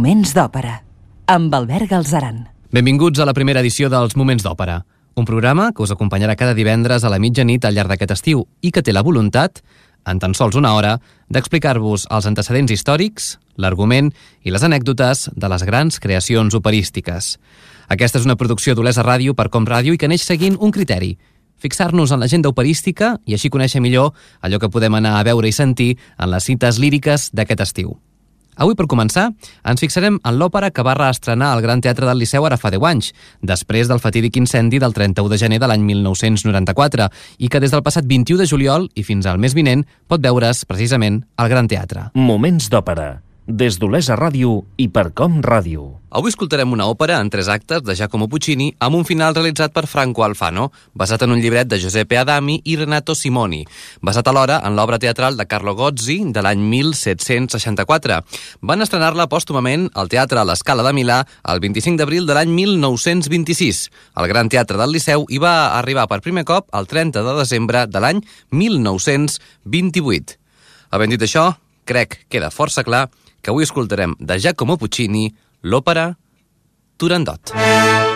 Moments d'Òpera, amb Albert Galzeran. Benvinguts a la primera edició dels Moments d'Òpera, un programa que us acompanyarà cada divendres a la mitjanit al llarg d'aquest estiu i que té la voluntat, en tan sols una hora, d'explicar-vos els antecedents històrics, l'argument i les anècdotes de les grans creacions operístiques. Aquesta és una producció d'Olesa Ràdio per Com Ràdio i que neix seguint un criteri: fixar-nos en l'agenda operística i així conèixer millor allò que podem anar a veure i sentir en les cites líriques d'aquest estiu. Avui, per començar, ens fixarem en l'òpera que va reestrenar al Gran Teatre del Liceu ara fa 10 anys, després del fatídic incendi del 31 de gener de l'any 1994, i que des del passat 21 de juliol i fins al mes vinent pot veure's precisament al Gran Teatre. Moments d'Òpera, des d'Olesa Ràdio i per Com Ràdio. Avui escoltarem una òpera en 3 actes de Giacomo Puccini amb un final realitzat per Franco Alfano, basat en un llibret de Giuseppe Adami i Renato Simoni, basat alhora en l'obra teatral de Carlo Gozzi de l'any 1764. Van estrenar-la pòstumament al Teatre a la Scala de Milà el 25 d'abril de l'any 1926. El Gran Teatre del Liceu hi va arribar per primer cop el 30 de desembre de l'any 1928. Havent dit això, crec que queda força clar que avui escoltarem de Giacomo Puccini l'òpera Turandot.